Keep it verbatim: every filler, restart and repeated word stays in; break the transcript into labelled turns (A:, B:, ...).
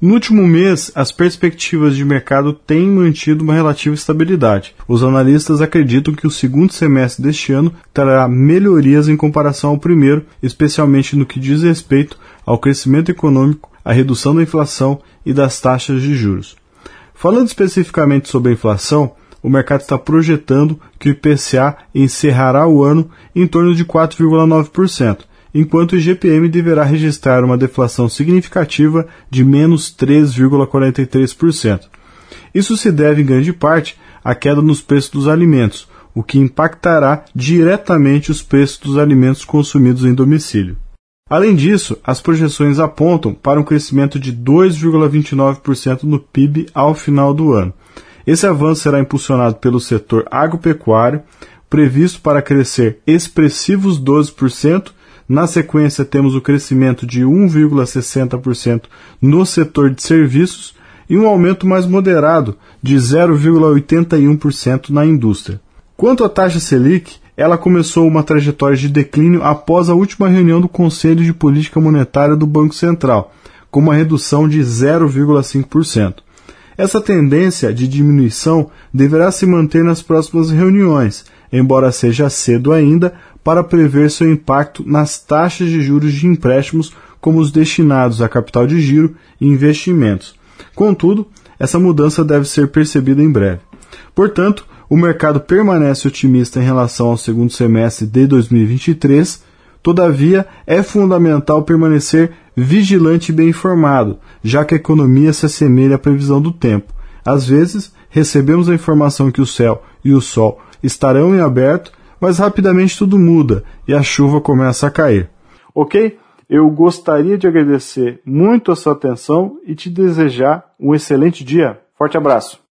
A: No último mês, as perspectivas de mercado têm mantido uma relativa estabilidade. Os analistas acreditam que o segundo semestre deste ano trará melhorias em comparação ao primeiro, especialmente no que diz respeito ao crescimento econômico, à redução da inflação e das taxas de juros. Falando especificamente sobre a inflação, o mercado está projetando que o I P C A encerrará o ano em torno de quatro vírgula nove por cento, enquanto o I G P M deverá registrar uma deflação significativa de menos três vírgula quarenta e três por cento. Isso se deve, em grande parte, à queda nos preços dos alimentos, o que impactará diretamente os preços dos alimentos consumidos em domicílio. Além disso, as projeções apontam para um crescimento de dois vírgula vinte e nove por cento no P I B ao final do ano. Esse avanço será impulsionado pelo setor agropecuário, previsto para crescer expressivos doze por cento. Na sequência, temos o crescimento de um vírgula sessenta por cento no setor de serviços e um aumento mais moderado de zero vírgula oitenta e um por cento na indústria. Quanto à taxa Selic, ela começou uma trajetória de declínio após a última reunião do Conselho de Política Monetária do Banco Central, com uma redução de zero vírgula cinco por cento. Essa tendência de diminuição deverá se manter nas próximas reuniões, embora seja cedo ainda para prever seu impacto nas taxas de juros de empréstimos como os destinados a capital de giro e investimentos. Contudo, essa mudança deve ser percebida em breve. Portanto, o mercado permanece otimista em relação ao segundo semestre de dois mil e vinte e três, todavia é fundamental permanecer vigilante e bem informado, já que a economia se assemelha à previsão do tempo. Às vezes, recebemos a informação que o céu e o sol estarão em aberto, mas rapidamente tudo muda e a chuva começa a cair. Ok? Eu gostaria de agradecer muito a sua atenção e te desejar um excelente dia. Forte abraço!